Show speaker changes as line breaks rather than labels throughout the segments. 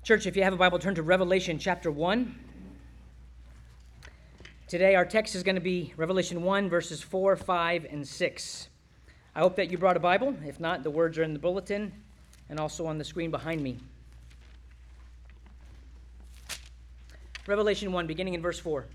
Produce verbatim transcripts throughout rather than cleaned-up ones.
Church, if you have a Bible, turn to Revelation chapter one. Today our text is going to be Revelation one, verses four, five, and six. I hope that you brought a Bible. If not, the words are in the bulletin and also on the screen behind me. Revelation one, beginning in verse four.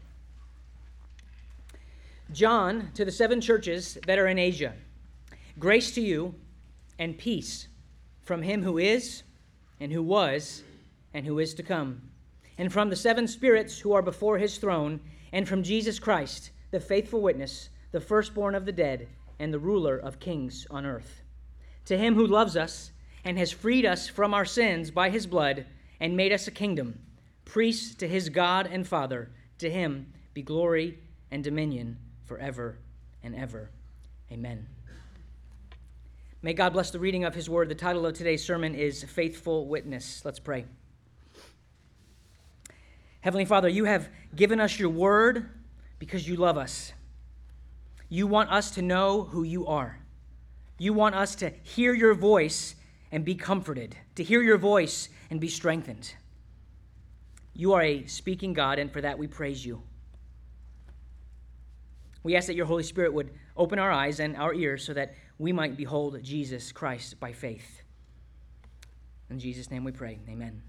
John, to the seven churches that are in Asia, grace to you and peace from him who is, and who was, and who is to come, and from the seven spirits who are before his throne, and from Jesus Christ, the faithful witness, the firstborn of the dead, and the ruler of kings on earth. To him who loves us and has freed us from our sins by his blood and made us a kingdom, priests to his God and Father, to him be glory and dominion forever and ever. Amen. May God bless the reading of his word. The title of today's sermon is Faithful Witness. Let's pray. Heavenly Father, you have given us your word because you love us. You want us to know who you are. You want us to hear your voice and be comforted, to hear your voice and be strengthened. You are a speaking God, and for that we praise you. We ask that your Holy Spirit would open our eyes and our ears so that we might behold Jesus Christ by faith. In Jesus' name we pray, amen.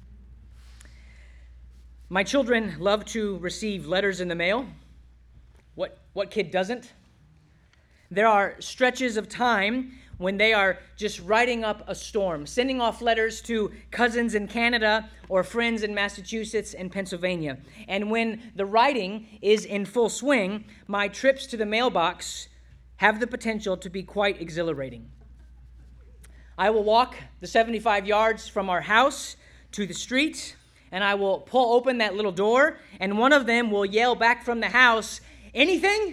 My children love to receive letters in the mail. What, what kid doesn't? There are stretches of time when they are just writing up a storm, sending off letters to cousins in Canada or friends in Massachusetts and Pennsylvania. And when the writing is in full swing, my trips to the mailbox have the potential to be quite exhilarating. I will walk the seventy-five yards from our house to the street, and I will pull open that little door, and one of them will yell back from the house, "Anything?"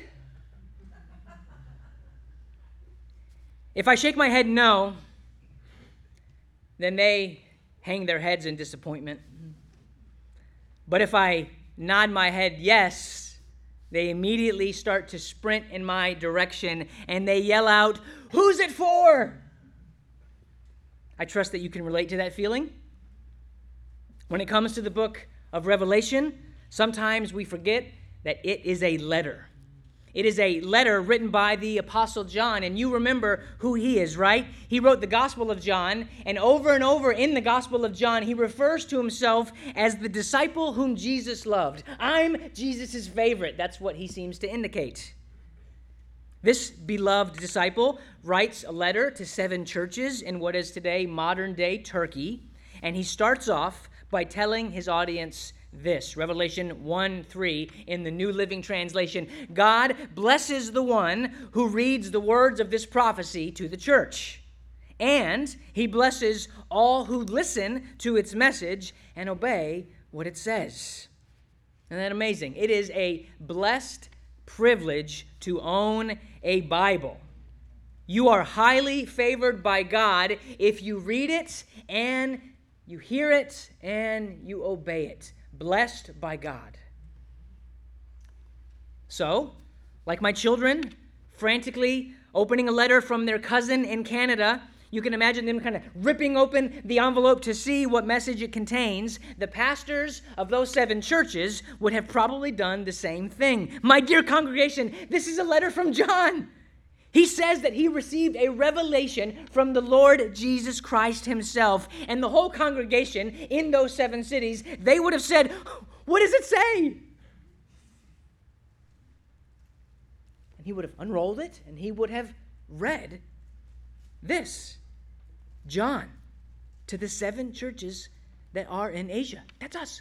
If I shake my head no, then they hang their heads in disappointment. But if I nod my head yes, they immediately start to sprint in my direction, and they yell out, "Who's it for?" I trust that you can relate to that feeling. When it comes to the book of Revelation, sometimes we forget that it is a letter. It is a letter written by the Apostle John, and you remember who he is, right? He wrote the Gospel of John, and over and over in the Gospel of John, he refers to himself as the disciple whom Jesus loved. I'm Jesus' favorite. That's what he seems to indicate. This beloved disciple writes a letter to seven churches in what is today modern-day Turkey, and he starts off by telling his audience this, Revelation one three in the New Living Translation. God blesses the one who reads the words of this prophecy to the church, and he blesses all who listen to its message and obey what it says. Isn't that amazing? It is a blessed privilege to own a Bible. You are highly favored by God if you read it and you hear it and you obey it. Blessed by God. So, like my children frantically opening a letter from their cousin in Canada, you can imagine them kind of ripping open the envelope to see what message it contains. The pastors of those seven churches would have probably done the same thing. My dear congregation, this is a letter from John. He says that he received a revelation from the Lord Jesus Christ himself. And the whole congregation in those seven cities, they would have said, "What does it say?" And he would have unrolled it, and he would have read this. John, to the seven churches that are in Asia. That's us.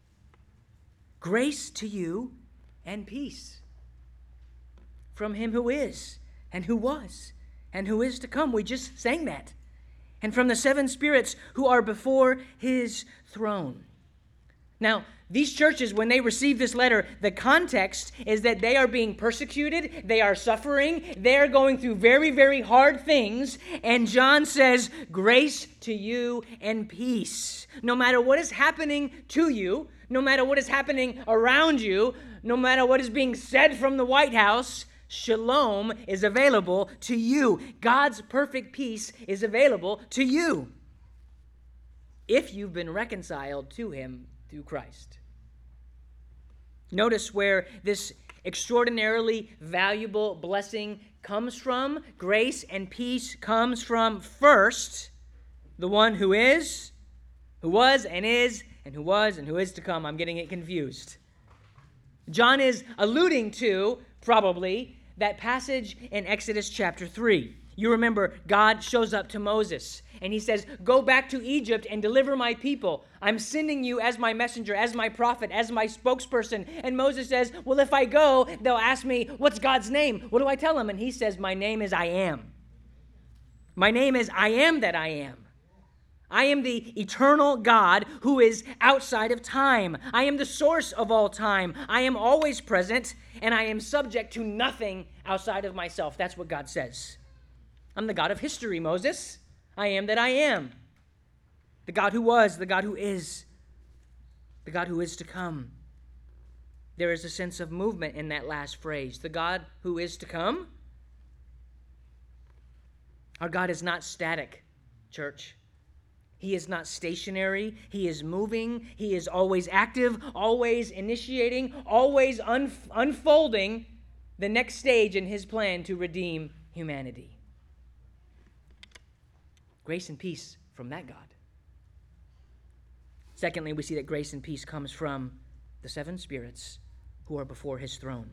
Grace to you and peace from him who is, and who was, and who is to come. We just sang that. And from the seven spirits who are before his throne. Now, these churches, when they receive this letter, the context is that they are being persecuted, they are suffering, they are going through very, very hard things, and John says, grace to you and peace. No matter what is happening to you, no matter what is happening around you, no matter what is being said from the White House, shalom is available to you. God's perfect peace is available to you. if you've been reconciled to him through Christ. Notice where this extraordinarily valuable blessing comes from. Grace and peace comes from first the one who is, who was and is, and who was and who is to come. I'm getting it confused. John is alluding to, probably, that passage in Exodus chapter three. You remember God shows up to Moses and he says, go back to Egypt and deliver my people. I'm sending you as my messenger, as my prophet, as my spokesperson. And Moses says, well, if I go, they'll ask me, what's God's name? What do I tell them? And he says, my name is I am. My name is I am that I am. I am the eternal God who is outside of time. I am the source of all time. I am always present, and I am subject to nothing outside of myself. That's what God says. I'm the God of history, Moses. I am that I am. The God who was, the God who is, the God who is to come. There is a sense of movement in that last phrase. The God who is to come. Our God is not static, church. He is not stationary. He is moving. He is always active, always initiating, always un- unfolding the next stage in his plan to redeem humanity. Grace and peace from that God. Secondly, we see that grace and peace comes from the seven spirits who are before his throne.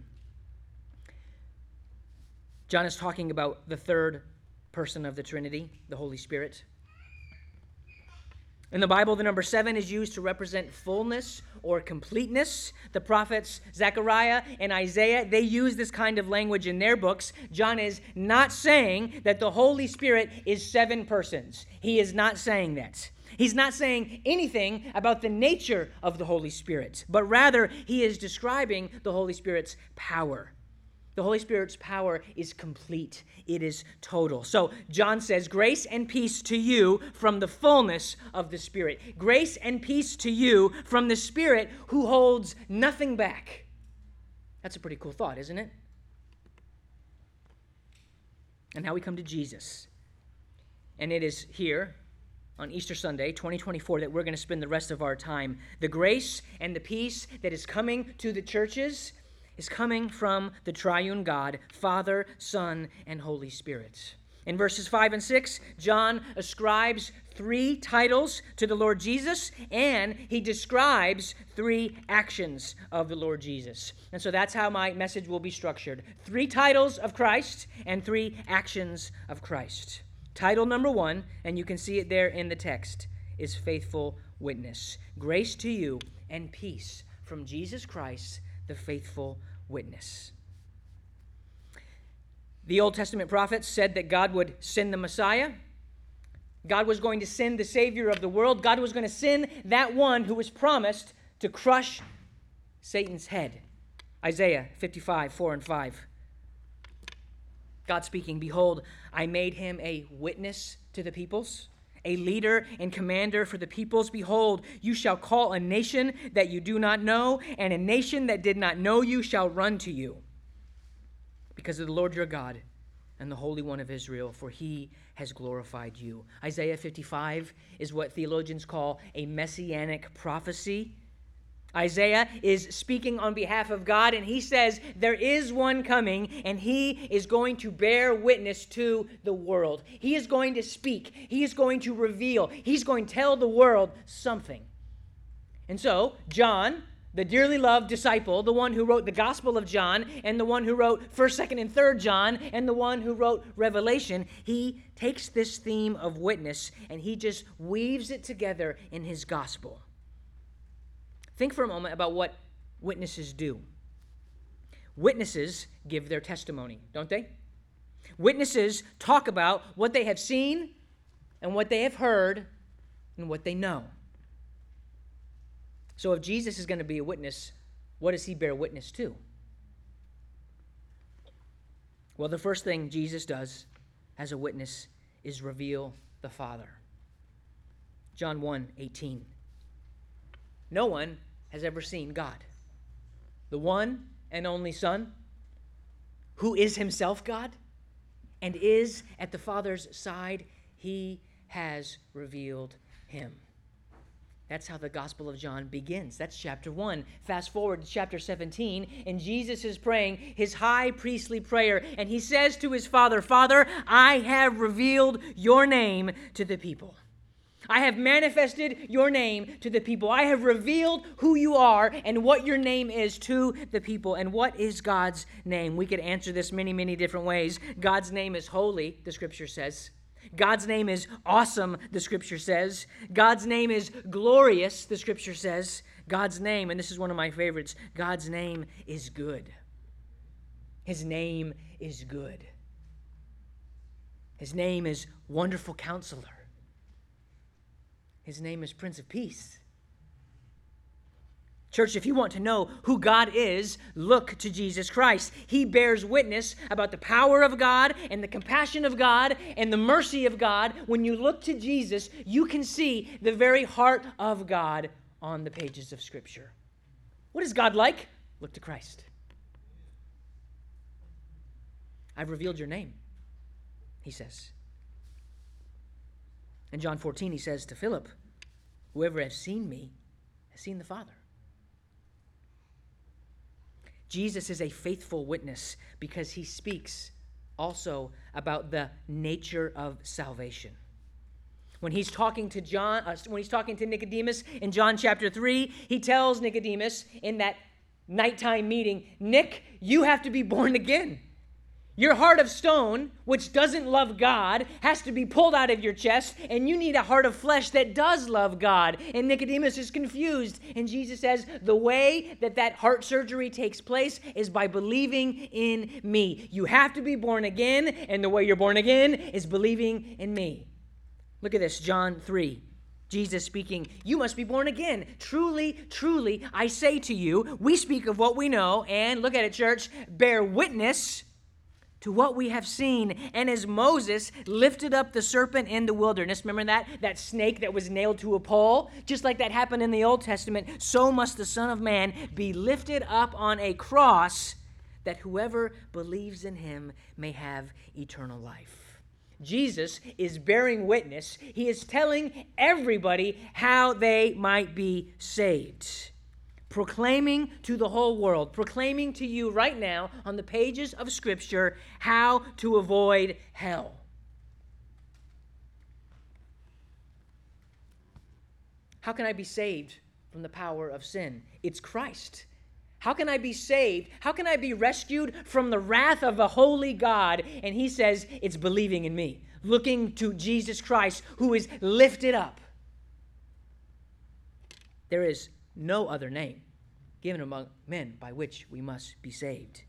John is talking about the third person of the Trinity, the Holy Spirit. In the Bible, the number seven is used to represent fullness or completeness. The prophets Zechariah and Isaiah, they use this kind of language in their books. John is not saying that the Holy Spirit is seven persons. He is not saying that. He's not saying anything about the nature of the Holy Spirit, but rather he is describing the Holy Spirit's power. The Holy Spirit's power is complete. It is total. So John says, grace and peace to you from the fullness of the Spirit. Grace and peace to you from the Spirit who holds nothing back. That's a pretty cool thought, isn't it? And now we come to Jesus. And it is here on Easter Sunday, twenty twenty-four, that we're going to spend the rest of our time. The grace and the peace that is coming to the churches is coming from the triune God, Father, Son, and Holy Spirit. In verses five and six, John ascribes three titles to the Lord Jesus, and he describes three actions of the Lord Jesus. And so that's how my message will be structured. Three titles of Christ and three actions of Christ. Title number one, and you can see it there in the text, is faithful witness. Grace to you and peace from Jesus Christ, the faithful witness. The Old Testament prophets said that God would send the Messiah. God was going to send the Savior of the world. God was going to send that one who was promised to crush Satan's head. Isaiah fifty-five, four and five. God speaking, behold, I made him a witness to the peoples, a leader and commander for the peoples. Behold, you shall call a nation that you do not know, and a nation that did not know you shall run to you, because of the Lord your God and the Holy One of Israel, for he has glorified you. Isaiah fifty-five is what theologians call a messianic prophecy. Isaiah is speaking on behalf of God, and he says there is one coming, and he is going to bear witness to the world. He is going to speak. He is going to reveal. He's going to tell the world something. And so, John, the dearly loved disciple, the one who wrote the Gospel of John, and the one who wrote first, second, and third John, and the one who wrote Revelation, he takes this theme of witness, and he just weaves it together in his gospel. Think for a moment about what witnesses do. Witnesses give their testimony, don't they? Witnesses talk about what they have seen and what they have heard and what they know. So if Jesus is going to be a witness, what does he bear witness to? Well, the first thing Jesus does as a witness is reveal the Father. John one eighteen. No one has ever seen God, the one and only Son, who is himself God and is at the Father's side. He has revealed him. That's how the Gospel of John begins. That's chapter one. Fast forward to chapter seventeen, and Jesus is praying his high priestly prayer, and he says to his Father, Father, I have revealed your name to the people. I have manifested your name to the people. I have revealed who you are and what your name is to the people. And what is God's name? We could answer this many, many different ways. God's name is holy, the scripture says. God's name is awesome, the scripture says. God's name is glorious, the scripture says. God's name, and this is one of my favorites, God's name is good. His name is good. His name is Wonderful Counselor. His name is Prince of Peace. Church, if you want to know who God is, look to Jesus Christ. He bears witness about the power of God and the compassion of God and the mercy of God. When you look to Jesus, you can see the very heart of God on the pages of Scripture. What is God like? Look to Christ. I've revealed your name, he says. In John fourteen, he says to Philip, whoever has seen me has seen the Father. Jesus is a faithful witness because he speaks also about the nature of salvation. When he's talking to John, uh, when he's talking to Nicodemus in John chapter three, he tells Nicodemus in that nighttime meeting, Nick, you have to be born again. Your heart of stone, which doesn't love God, has to be pulled out of your chest, and you need a heart of flesh that does love God. And Nicodemus is confused, and Jesus says, the way that that heart surgery takes place is by believing in me. You have to be born again, and the way you're born again is believing in me. Look at this, John three. Jesus speaking, you must be born again. Truly, truly, I say to you, we speak of what we know, and look at it, church, bear witness to what we have seen. And as Moses lifted up the serpent in the wilderness, remember that? That snake that was nailed to a pole? Just like that happened in the Old Testament, so must the Son of Man be lifted up on a cross, that whoever believes in him may have eternal life. Jesus is bearing witness. He is telling everybody how they might be saved. Proclaiming to the whole world, proclaiming to you right now on the pages of Scripture how to avoid hell. How can I be saved from the power of sin? It's Christ. How can I be saved? How can I be rescued from the wrath of the holy God? And he says, it's believing in me, looking to Jesus Christ, who is lifted up. There is no other name given among men by which we must be saved.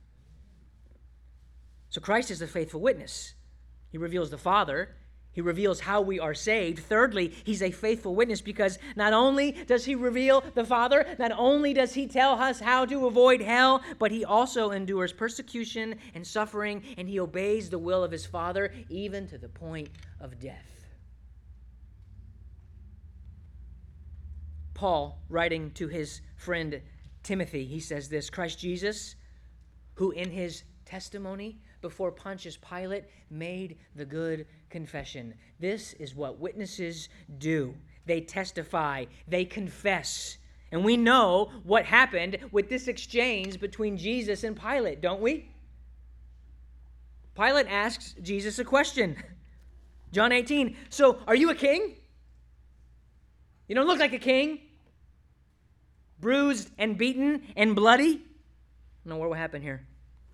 So Christ is the faithful witness. He reveals the Father. He reveals how we are saved. Thirdly, he's a faithful witness because not only does he reveal the Father, not only does he tell us how to avoid hell, but he also endures persecution and suffering, and he obeys the will of his Father even to the point of death. Paul, writing to his friend Timothy, he says this, Christ Jesus, who in his testimony before Pontius Pilate made the good confession. This is what witnesses do. They testify, they confess. And we know what happened with this exchange between Jesus and Pilate, don't we? Pilate asks Jesus a question. John eighteen, so are you a king? You don't look like a king. Bruised and beaten and bloody. No, what will happen here?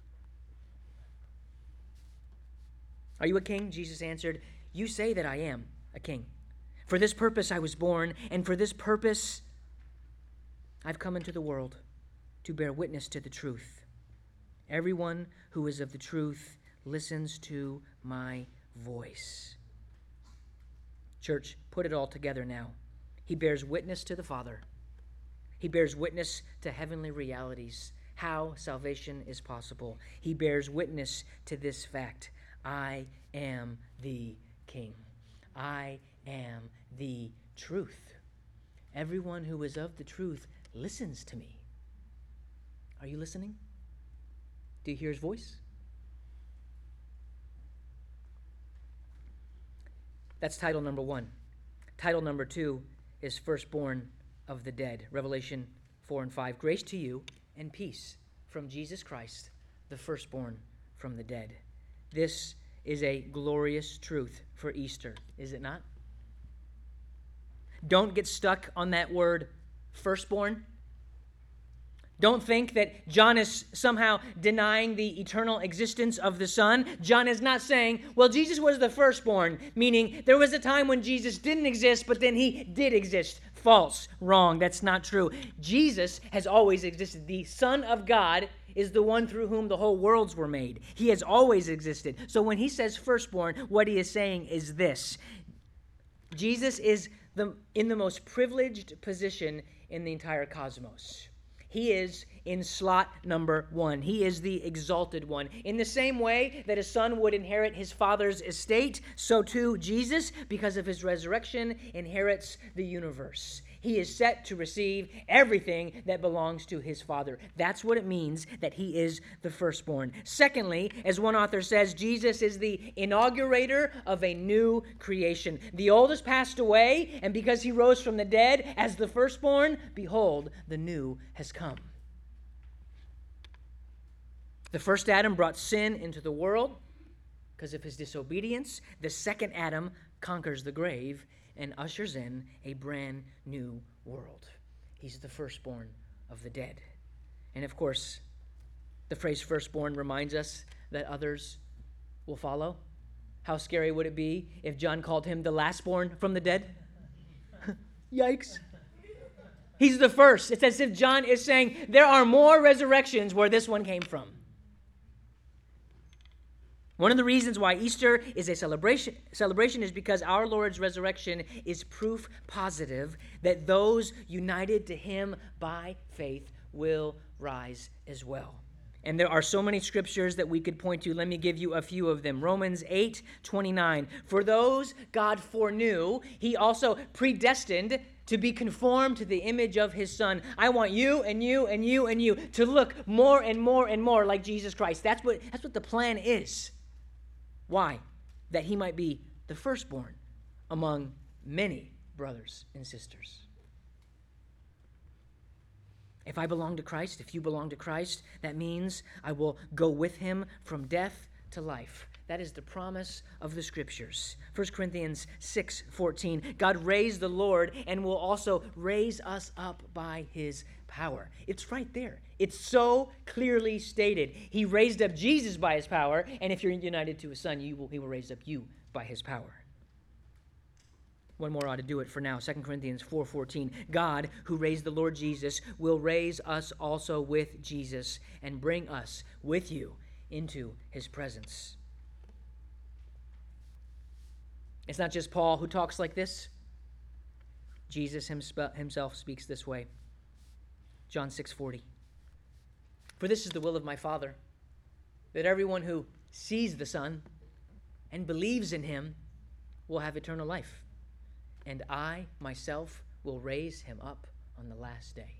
Are you a king? Jesus answered, you say that I am a king. For this purpose I was born, and for this purpose I've come into the world, to bear witness to the truth. Everyone who is of the truth listens to my voice. Church, put it all together now. He bears witness to the Father. He bears witness to heavenly realities, how salvation is possible. He bears witness to this fact. I am the King. I am the truth. Everyone who is of the truth listens to me. Are you listening? Do you hear his voice? That's title number one. Title number two is firstborn of the dead. Revelation four and five. Grace to you and peace from Jesus Christ, the firstborn from the dead. This is a glorious truth for Easter, is it not? Don't get stuck on that word firstborn. Don't think that John is somehow denying the eternal existence of the Son. John is not saying, well, Jesus was the firstborn, meaning there was a time when Jesus didn't exist, but then he did exist. False. Wrong. That's not true. Jesus has always existed. The Son of God is the one through whom the whole worlds were made. He has always existed. So when he says firstborn, what he is saying is this. Jesus is the, in the most privileged position in the entire cosmos. He is in slot number one. He is the exalted one. In the same way that a son would inherit his father's estate, so too Jesus, because of his resurrection, inherits the universe. He is set to receive everything that belongs to his Father. That's what it means that he is the firstborn. Secondly, as one author says, Jesus is the inaugurator of a new creation. The old has passed away, and because he rose from the dead as the firstborn, behold, the new has come. The first Adam brought sin into the world because of his disobedience. The second Adam conquers the grave and ushers in a brand new world. He's the firstborn of the dead. And of course, the phrase firstborn reminds us that others will follow. How scary would it be if John called him the lastborn from the dead? Yikes. He's the first. It's as if John is saying there are more resurrections where this one came from. One of the reasons why Easter is a celebration, celebration is because our Lord's resurrection is proof positive that those united to him by faith will rise as well. And there are so many scriptures that we could point to. Let me give you a few of them. Romans eight twenty-nine. For those God foreknew, he also predestined to be conformed to the image of his Son. I want you and you and you and you to look more and more and more like Jesus Christ. That's what, that's what the plan is. Why? That he might be the firstborn among many brothers and sisters. If I belong to Christ, if you belong to Christ, that means I will go with him from death to life. That is the promise of the Scriptures. First Corinthians six fourteen. God raised the Lord and will also raise us up by his power. It's right there. It's so clearly stated. He raised up Jesus by his power, and if you're united to his Son, you will, he will raise up you by his power. One more ought to do it for now. Second Corinthians four fourteen. God, who raised the Lord Jesus, will raise us also with Jesus and bring us with you into his presence. It's not just Paul who talks like this. Jesus himself speaks this way. John six forty. For this is the will of my Father, that everyone who sees the Son and believes in him will have eternal life, and I myself will raise him up on the last day.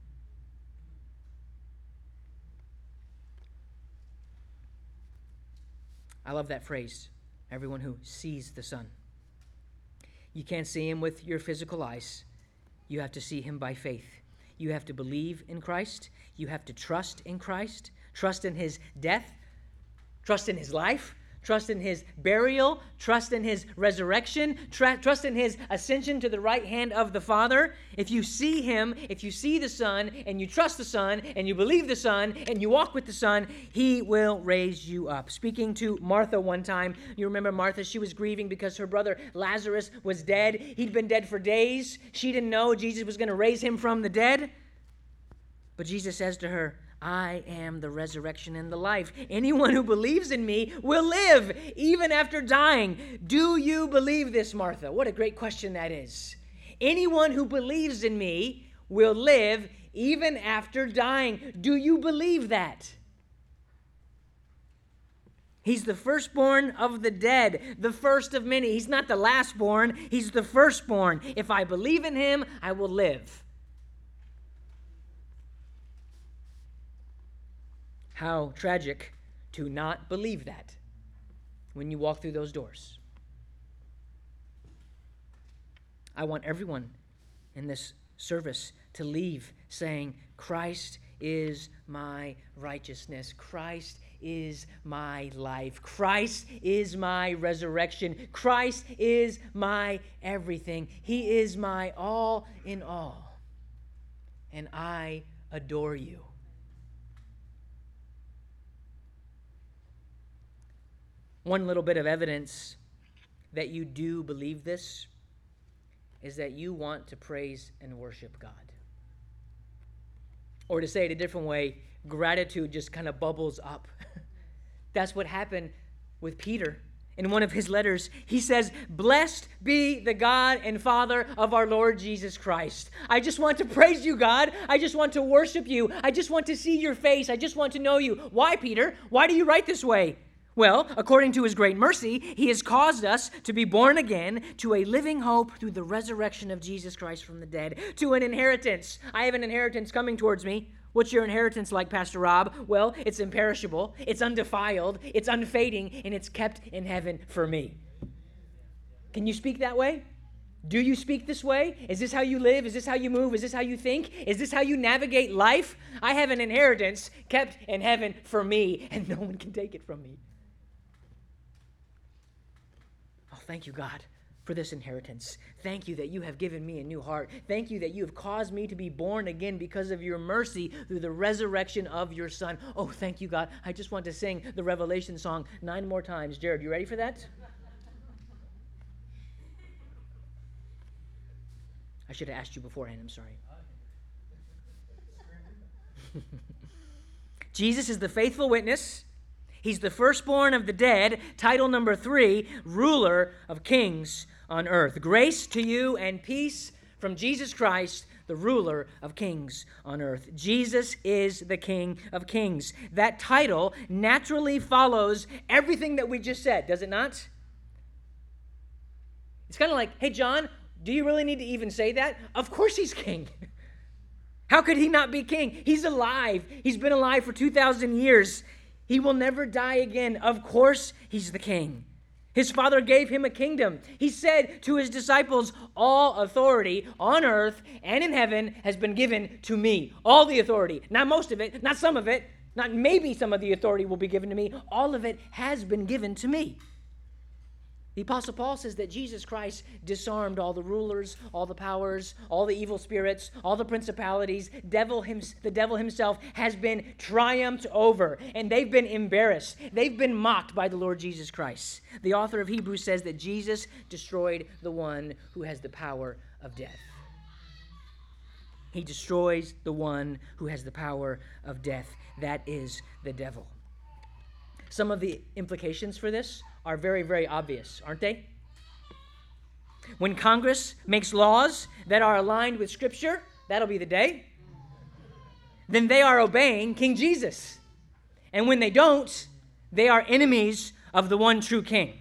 I love that phrase, everyone who sees the Son. You can't see him with your physical eyes. You have to see him by faith. You have to believe in Christ. You have to trust in Christ. Trust in his death. Trust in his life. Trust in his burial. Trust in his resurrection. Tra- trust in his ascension to the right hand of the Father. If you see him, if you see the Son, and you trust the Son, and you believe the Son, and you walk with the Son, he will raise you up. Speaking to Martha one time, you remember Martha, she was grieving because her brother Lazarus was dead. He'd been dead for days. She didn't know Jesus was going to raise him from the dead. But Jesus says to her, I am the resurrection and the life. Anyone who believes in me will live even after dying. Do you believe this, Martha? What a great question that is. Anyone who believes in me will live even after dying. Do you believe that? He's the firstborn of the dead, the first of many. He's not the lastborn. He's the firstborn. If I believe in him, I will live. How tragic to not believe that when you walk through those doors. I want everyone in this service to leave saying, Christ is my righteousness. Christ is my life. Christ is my resurrection. Christ is my everything. He is my all in all. And I adore you. One little bit of evidence that you do believe this is that you want to praise and worship God. Or to say it a different way, gratitude just kind of bubbles up. That's what happened with Peter. In one of his letters, he says, blessed be the God and Father of our Lord Jesus Christ. I just want to praise you, God. I just want to worship you. I just want to see your face. I just want to know you. Why, Peter? Why do you write this way? Well, according to his great mercy, he has caused us to be born again to a living hope through the resurrection of Jesus Christ from the dead, to an inheritance. I have an inheritance coming towards me. What's your inheritance like, Pastor Rob? Well, it's imperishable, it's undefiled, it's unfading, and it's kept in heaven for me. Can you speak that way? Do you speak this way? Is this how you live? Is this how you move? Is this how you think? Is this how you navigate life? I have an inheritance kept in heaven for me, and no one can take it from me. Oh, thank you, God, for this inheritance. Thank you that you have given me a new heart. Thank you that you have caused me to be born again because of your mercy through the resurrection of your Son. Oh, thank you, God. I just want to sing the Revelation song nine more times. Jared, you ready for that? I should have asked you beforehand. I'm sorry. Jesus is the faithful witness. He's the firstborn of the dead. Title number three, ruler of kings on earth. Grace to you and peace from Jesus Christ, the ruler of kings on earth. Jesus is the King of kings. That title naturally follows everything that we just said, does it not? It's kind of like, hey, John, do you really need to even say that? Of course he's king. How could he not be king? He's alive. He's been alive for two thousand years. He will never die again. Of course he's the king. His Father gave him a kingdom. He said to his disciples, all authority on earth and in heaven has been given to me. All the authority. Not most of it, not some of it, not maybe some of the authority will be given to me. All of it has been given to me. The Apostle Paul says that Jesus Christ disarmed all the rulers, all the powers, all the evil spirits, all the principalities. Devil him, the devil himself has been triumphed over, and they've been embarrassed. They've been mocked by the Lord Jesus Christ. The author of Hebrews says that Jesus destroyed the one who has the power of death. He destroys the one who has the power of death. That is the devil. Some of the implications for this are very, very obvious, aren't they? When Congress makes laws that are aligned with Scripture, that'll be the day, then they are obeying King Jesus. And when they don't, they are enemies of the one true King.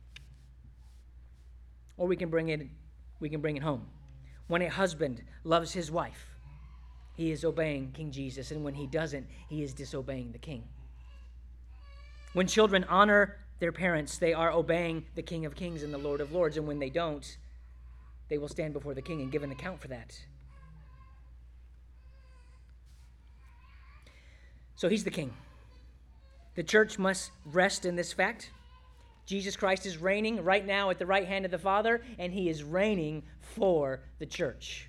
Or we can bring it, we can bring it home. When a husband loves his wife, he is obeying King Jesus. And when he doesn't, he is disobeying the King. When children honor their parents, they are obeying the King of Kings and the Lord of Lords. And when they don't, they will stand before the King and give an account for that. So he's the King. The church must rest in this fact. Jesus Christ is reigning right now at the right hand of the Father, and he is reigning for the church.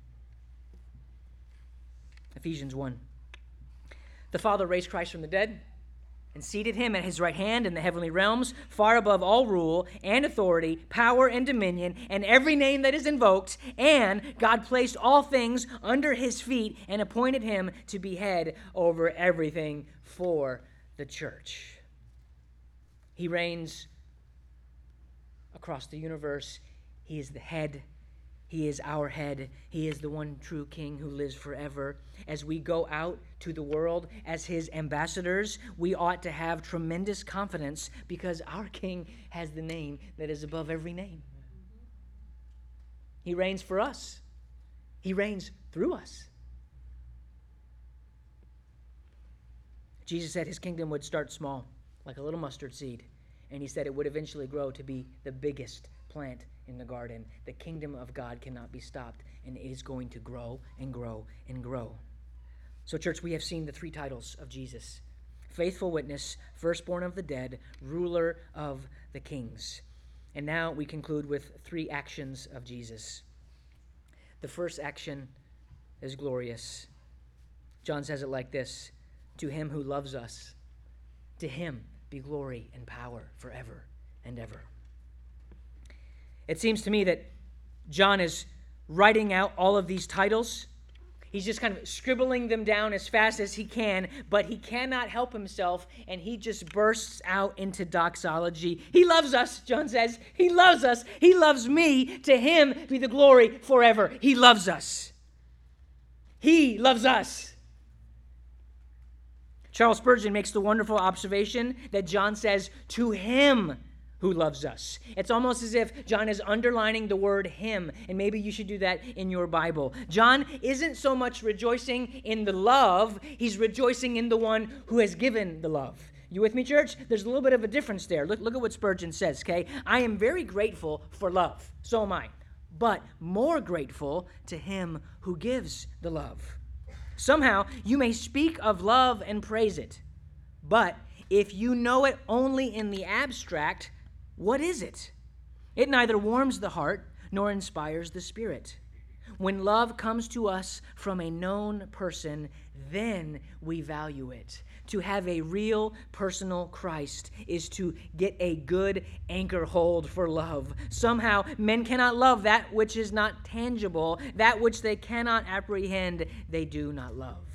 Ephesians one. The Father raised Christ from the dead and seated him at his right hand in the heavenly realms, far above all rule and authority, power and dominion, and every name that is invoked. And God placed all things under his feet and appointed him to be head over everything for the church. He reigns across the universe. He is the head. He is our head. He is the one true King who lives forever. As we go out to the world as his ambassadors, we ought to have tremendous confidence because our King has the name that is above every name. He reigns for us. He reigns through us. Jesus said his kingdom would start small, like a little mustard seed, and he said it would eventually grow to be the biggest plant in the garden. The kingdom of God cannot be stopped, and it is going to grow and grow and grow. So, church, we have seen the three titles of Jesus: faithful witness, firstborn of the dead, ruler of the kings. And now we conclude with three actions of Jesus. The first action is glorious. John says it like this: to him who loves us, to him be glory and power forever and ever. It seems to me that John is writing out all of these titles. He's just kind of scribbling them down as fast as he can, but he cannot help himself, and he just bursts out into doxology. He loves us, John says. He loves us. He loves me. To him be the glory forever. He loves us. He loves us. Charles Spurgeon makes the wonderful observation that John says, to him who loves us. It's almost as if John is underlining the word him, and maybe you should do that in your Bible. John isn't so much rejoicing in the love, he's rejoicing in the one who has given the love. You with me, church? There's a little bit of a difference there. Look, look at what Spurgeon says, okay? I am very grateful for love. So am I. But more grateful to him who gives the love. Somehow, you may speak of love and praise it. But if you know it only in the abstract, what is it? It neither warms the heart nor inspires the spirit. When love comes to us from a known person, then we value it. To have a real personal Christ is to get a good anchor hold for love. Somehow, men cannot love that which is not tangible, that which they cannot apprehend, they do not love.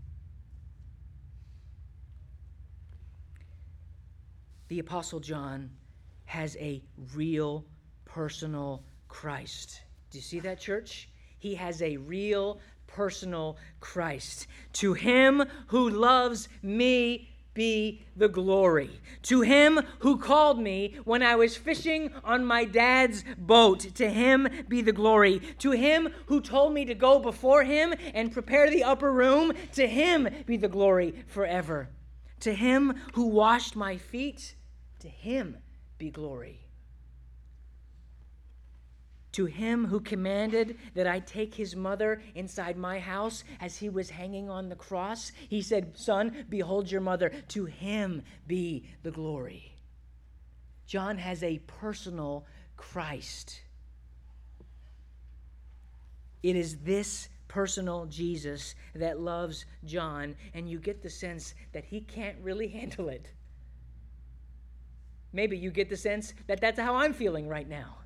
The Apostle John has a real personal Christ. Do you see that, church? He has a real personal Christ. To him who loves me be the glory. To him who called me when I was fishing on my dad's boat, to him be the glory. To him who told me to go before him and prepare the upper room, to him be the glory forever. To him who washed my feet, to him be glory. To him who commanded that I take his mother inside my house as he was hanging on the cross, he said, son, behold your mother. To him be the glory. John has a personal Christ. It is this personal Jesus that loves John, and you get the sense that he can't really handle it. Maybe you get the sense that that's how I'm feeling right now.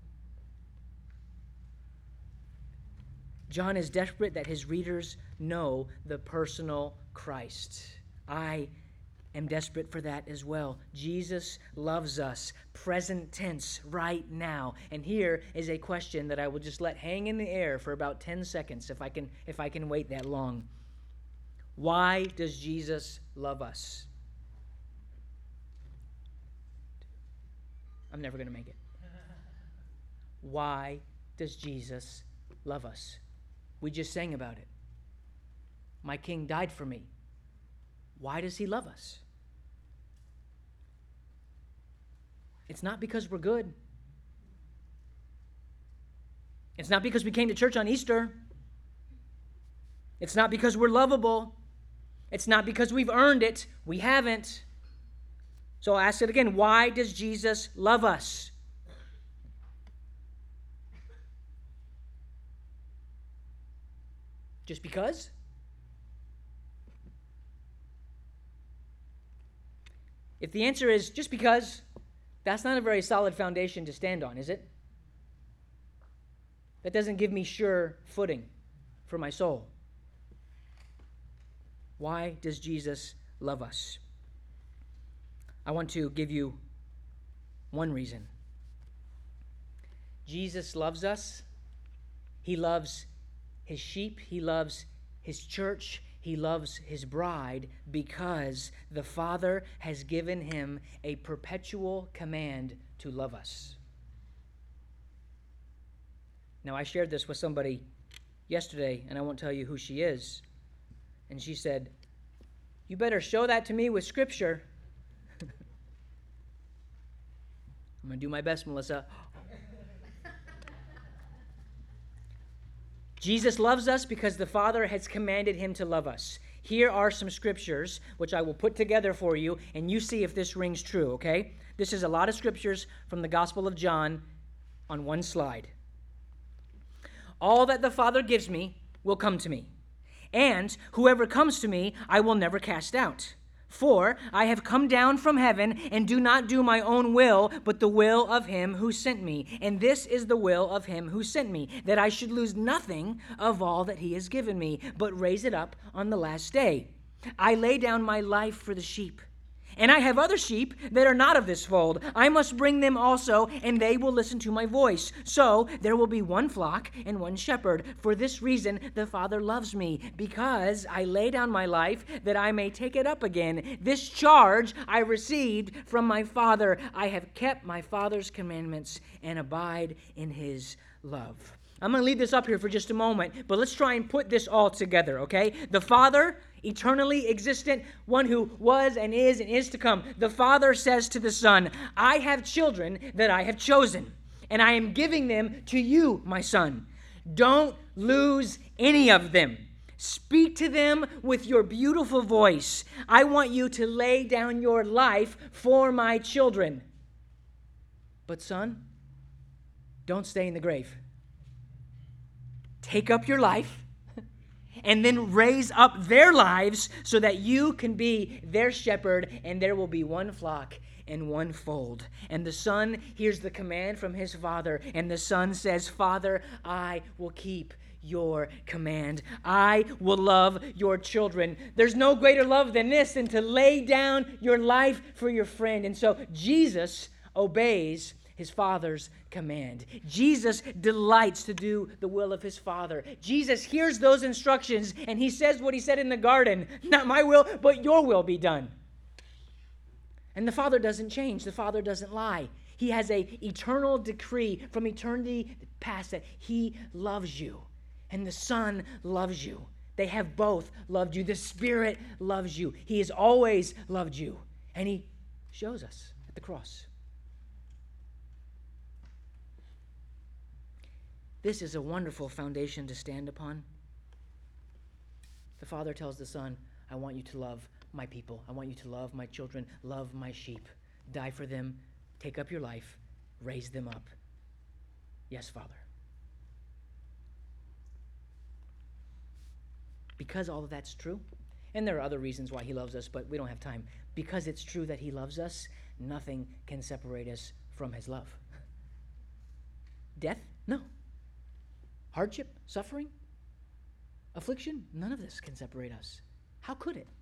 John is desperate that his readers know the personal Christ. I am desperate for that as well. Jesus loves us, present tense, right now. And here is a question that I will just let hang in the air for about ten seconds, if I can, if I can wait that long. Why does Jesus love us? I'm never going to make it. Why does Jesus love us? We just sang about it. My King died for me. Why does he love us? It's not because we're good. It's not because we came to church on Easter. It's not because we're lovable. It's not because we've earned it. We haven't. So I'll ask it again. Why does Jesus love us? Just because? If the answer is just because, that's not a very solid foundation to stand on, is it? That doesn't give me sure footing for my soul. Why does Jesus love us? I want to give you one reason. Jesus loves us. He loves his sheep. He loves his church. He loves his bride because the Father has given him a perpetual command to love us. Now, I shared this with somebody yesterday, and I won't tell you who she is. And she said, "You better show that to me with Scripture." I'm going to do my best, Melissa. Jesus loves us because the Father has commanded him to love us. Here are some scriptures, which I will put together for you, and you see if this rings true, okay? This is a lot of scriptures from the Gospel of John on one slide. All that the Father gives me will come to me, and whoever comes to me I will never cast out. For I have come down from heaven and do not do my own will, but the will of him who sent me. And this is the will of him who sent me, that I should lose nothing of all that he has given me, but raise it up on the last day. I lay down my life for the sheep. And I have other sheep that are not of this fold. I must bring them also, and they will listen to my voice. So there will be one flock and one shepherd. For this reason the Father loves me, because I lay down my life that I may take it up again. This charge I received from my Father. I have kept my Father's commandments and abide in his love. I'm going to leave this up here for just a moment, but let's try and put this all together, okay? The Father, eternally existent, one who was and is and is to come. The Father says to the Son, I have children that I have chosen, and I am giving them to you, my Son. Don't lose any of them. Speak to them with your beautiful voice. I want you to lay down your life for my children. But son, don't stay in the grave. Take up your life and then raise up their lives so that you can be their shepherd, and there will be one flock and one fold. And the Son hears the command from his Father, and the Son says, Father, I will keep your command. I will love your children. There's no greater love than this, than to lay down your life for your friend. And so Jesus obeys his Father's command. Jesus delights to do the will of his Father. Jesus hears those instructions, and he says what he said in the garden, not my will, but your will be done. And the Father doesn't change. The Father doesn't lie. He has an eternal decree from eternity past that he loves you, and the Son loves you. They have both loved you. The Spirit loves you. He has always loved you, and he shows us at the cross. This is a wonderful foundation to stand upon. The Father tells the Son, I want you to love my people. I want you to love my children, love my sheep. Die for them, take up your life, raise them up. Yes, Father. Because all of that's true, and there are other reasons why he loves us, but we don't have time. Because it's true that he loves us, nothing can separate us from his love. Death? No. Hardship, suffering, affliction, none of this can separate us. How could it?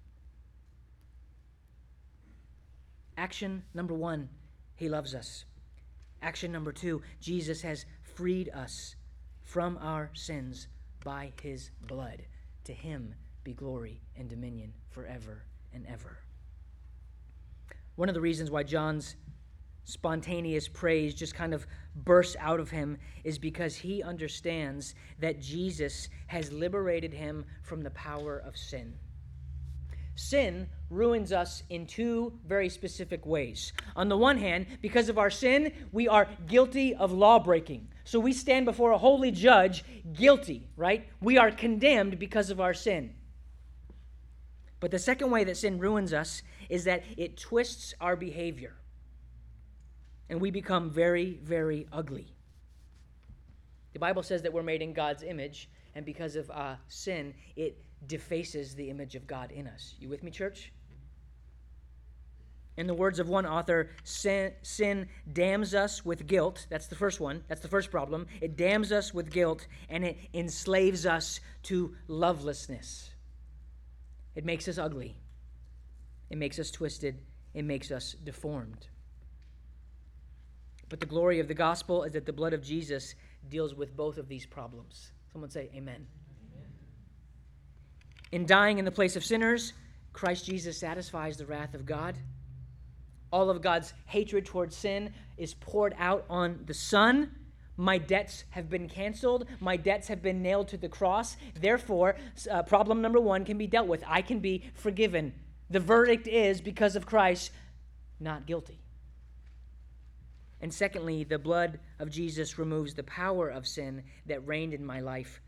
Action number one, he loves us. Action number two, Jesus has freed us from our sins by his blood. To him be glory and dominion forever and ever. One of the reasons why John's spontaneous praise just kind of bursts out of him is because he understands that Jesus has liberated him from the power of sin. Sin ruins us in two very specific ways. On the one hand, because of our sin, we are guilty of law breaking. So we stand before a holy judge guilty, right? We are condemned because of our sin. But the second way that sin ruins us is that it twists our behavior, and we become very, very ugly. The Bible says that we're made in God's image, and because of uh, sin, it defaces the image of God in us. You with me, church? In the words of one author, sin, sin damns us with guilt. That's the first one. That's the first problem. It damns us with guilt, and it enslaves us to lovelessness. It makes us ugly. It makes us twisted. It makes us deformed. But the glory of the gospel is that the blood of Jesus deals with both of these problems. Someone say amen. Amen. In dying in the place of sinners, Christ Jesus satisfies the wrath of God. All of God's hatred towards sin is poured out on the Son. My debts have been canceled. My debts have been nailed to the cross. Therefore, uh, problem number one can be dealt with. I can be forgiven. The verdict is, because of Christ, not guilty. And secondly, the blood of Jesus removes the power of sin that reigned in my life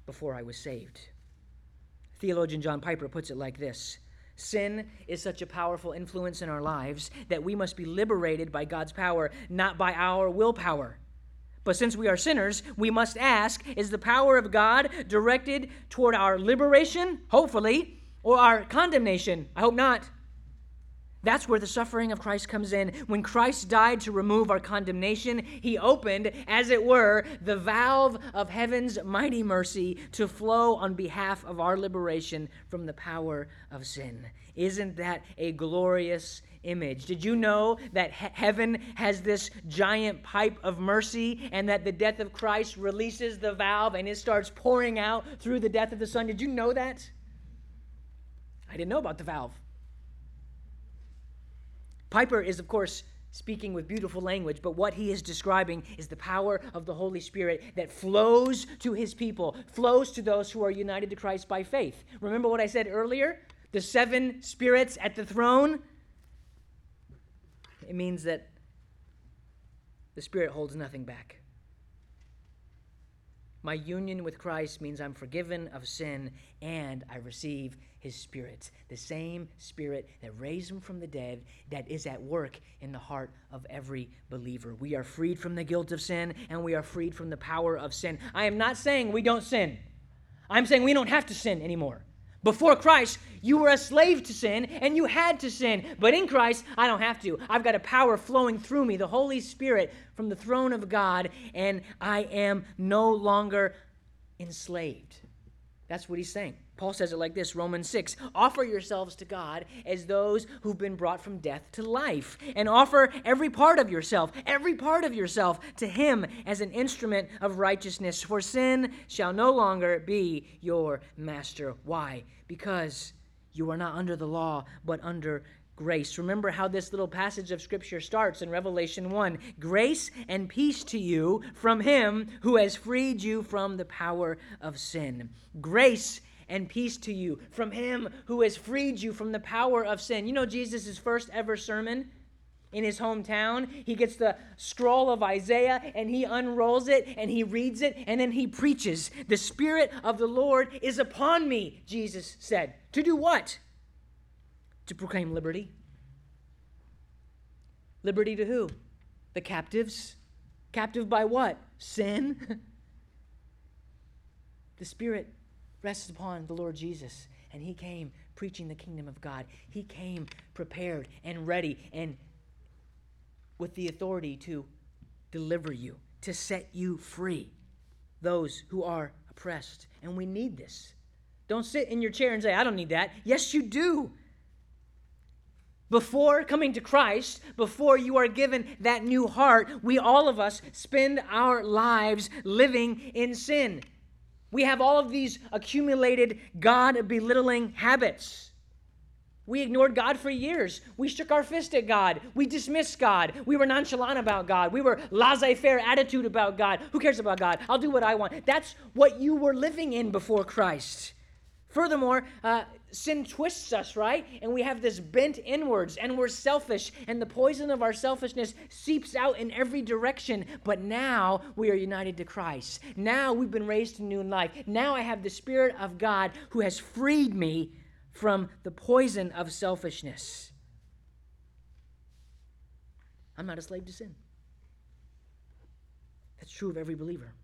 before I was saved. Theologian John Piper puts it like this: sin is such a powerful influence in our lives that we must be liberated by God's power, not by our willpower. But since we are sinners, we must ask, is the power of God directed toward our liberation, hopefully, or our condemnation? I hope not. That's where the suffering of Christ comes in. When Christ died to remove our condemnation, he opened, as it were, the valve of heaven's mighty mercy to flow on behalf of our liberation from the power of sin. Isn't that a glorious image? Did you know that he- heaven has this giant pipe of mercy, and that the death of Christ releases the valve and it starts pouring out through the death of the Son? Did you know that? I didn't know about the valve. Piper is, of course, speaking with beautiful language, but what he is describing is the power of the Holy Spirit that flows to his people, flows to those who are united to Christ by faith. Remember what I said earlier? The seven spirits at the throne? It means that the Spirit holds nothing back. My union with Christ means I'm forgiven of sin and I receive his Spirit, the same Spirit that raised him from the dead, that is at work in the heart of every believer. We are freed from the guilt of sin, and we are freed from the power of sin. I am not saying we don't sin. I'm saying we don't have to sin anymore. Before Christ, you were a slave to sin, and you had to sin. But in Christ, I don't have to. I've got a power flowing through me, the Holy Spirit from the throne of God, and I am no longer enslaved. That's what he's saying. Paul says it like this, Romans six, offer yourselves to God as those who've been brought from death to life, and offer every part of yourself, every part of yourself to him as an instrument of righteousness, for sin shall no longer be your master. Why? Because you are not under the law, but under grace. Remember how this little passage of Scripture starts in Revelation one. Grace and peace to you from him who has freed you from the power of sin. Grace and peace to you from him who has freed you from the power of sin. You know Jesus' first ever sermon in his hometown? He gets the scroll of Isaiah and he unrolls it and he reads it and then he preaches. The Spirit of the Lord is upon me, Jesus said. To do what? To proclaim liberty. Liberty to who? The captives. Captive by what? Sin. The Spirit rests upon the Lord Jesus, and he came preaching the kingdom of God. He came prepared and ready and with the authority to deliver you, to set you free, those who are oppressed. And we need this. Don't sit in your chair and say, I don't need that. Yes, you do. Before coming to Christ, before you are given that new heart, we, all of us, spend our lives living in sin. We have all of these accumulated God-belittling habits. We ignored God for years. We shook our fist at God. We dismissed God. We were nonchalant about God. We were laissez-faire attitude about God. Who cares about God? I'll do what I want. That's what you were living in before Christ. Furthermore, uh, sin twists us, right? And we have this bent inwards, and we're selfish, and the poison of our selfishness seeps out in every direction. But now we are united to Christ. Now we've been raised to new life. Now I have the Spirit of God who has freed me from the poison of selfishness. I'm not a slave to sin. That's true of every believer.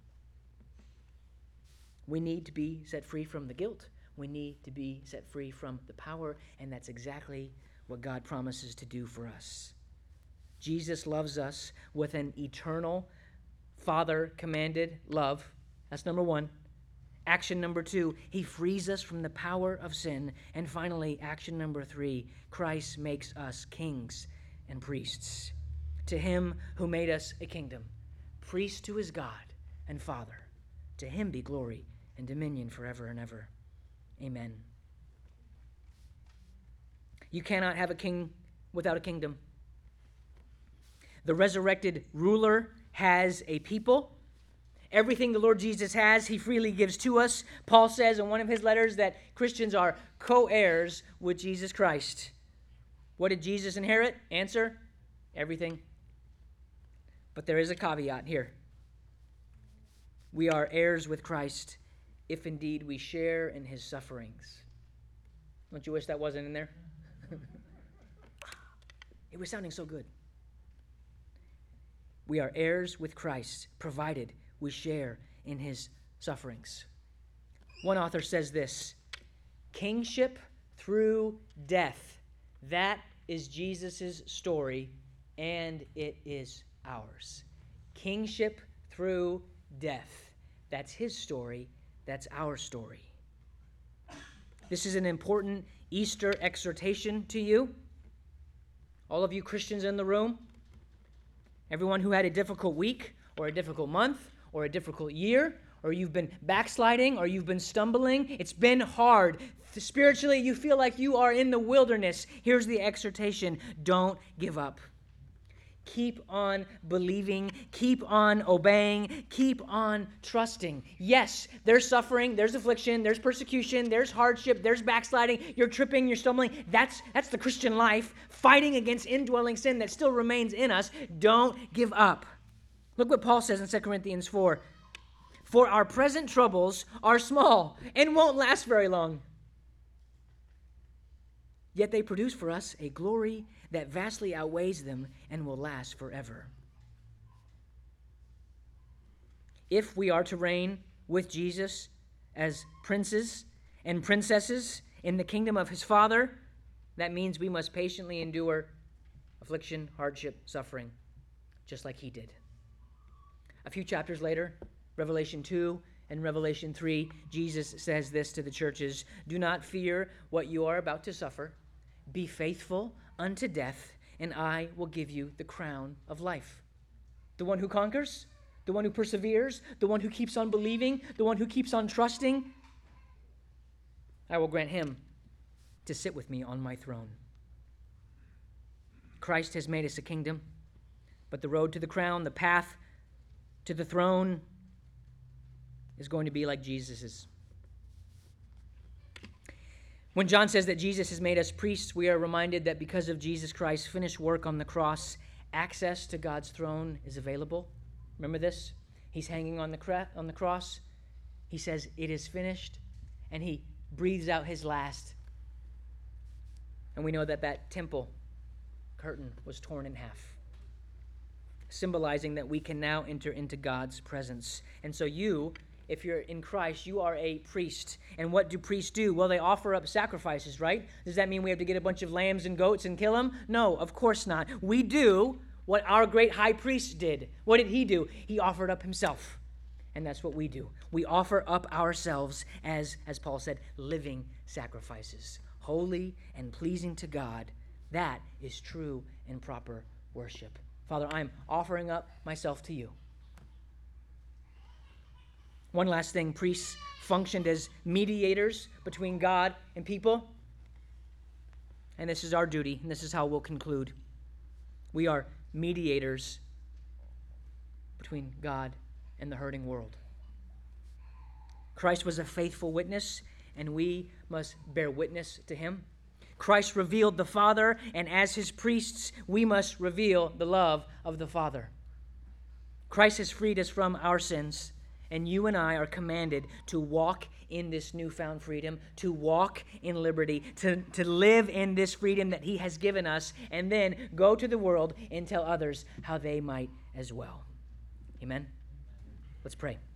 We need to be set free from the guilt. We need to be set free from the power, and that's exactly what God promises to do for us. Jesus loves us with an eternal, Father-commanded love. That's number one. Action number two, he frees us from the power of sin. And finally, action number three, Christ makes us kings and priests. To him who made us a kingdom, priest to his God and Father, to him be glory and dominion forever and ever. Amen. You cannot have a king without a kingdom. The resurrected ruler has a people. Everything the Lord Jesus has, he freely gives to us. Paul says in one of his letters that Christians are co-heirs with Jesus Christ. What did Jesus inherit? Answer, everything. But there is a caveat here. We are heirs with Christ if indeed we share in his sufferings. Don't you wish that wasn't in there? It was sounding so good. We are heirs with Christ, provided we share in his sufferings. One author says this: kingship through death. That is Jesus' story, and it is ours. Kingship through death. That's his story. That's our story. This is an important Easter exhortation to you. All of you Christians in the room, everyone who had a difficult week or a difficult month or a difficult year, or you've been backsliding or you've been stumbling, it's been hard. Spiritually, you feel like you are in the wilderness. Here's the exhortation: don't give up. Keep on believing, keep on obeying, keep on trusting. Yes, there's suffering, there's affliction, there's persecution, there's hardship, there's backsliding, you're tripping, you're stumbling. That's, that's the Christian life, fighting against indwelling sin that still remains in us. Don't give up. Look what Paul says in Second Corinthians four. For our present troubles are small and won't last very long. Yet they produce for us a glory that vastly outweighs them and will last forever. If we are to reign with Jesus as princes and princesses in the kingdom of his Father, that means we must patiently endure affliction, hardship, suffering, just like he did. A few chapters later, Revelation two and Revelation three, Jesus says this to the churches: do not fear what you are about to suffer. Be faithful unto death, and I will give you the crown of life. The one who conquers, the one who perseveres, the one who keeps on believing, the one who keeps on trusting, I will grant him to sit with me on my throne. Christ has made us a kingdom, but the road to the crown, the path to the throne, is going to be like Jesus's. When John says that Jesus has made us priests, we are reminded that because of Jesus Christ's finished work on the cross, access to God's throne is available. Remember this? He's hanging on the, cra- on the cross. He says, "It is finished," and he breathes out his last. And we know that that temple curtain was torn in half, symbolizing that we can now enter into God's presence. And so you, if you're in Christ, you are a priest. And what do priests do? Well, they offer up sacrifices, right? Does that mean we have to get a bunch of lambs and goats and kill them? No, of course not. We do what our great high priest did. What did he do? He offered up himself. And that's what we do. We offer up ourselves as, as Paul said, living sacrifices, holy and pleasing to God. That is true and proper worship. Father, I'm offering up myself to you. One last thing, priests functioned as mediators between God and people. And this is our duty, and this is how we'll conclude. We are mediators between God and the hurting world. Christ was a faithful witness, and we must bear witness to him. Christ revealed the Father, and as his priests, we must reveal the love of the Father. Christ has freed us from our sins, and you and I are commanded to walk in this newfound freedom, to walk in liberty, to, to live in this freedom that he has given us, and then go to the world and tell others how they might as well. Amen? Let's pray.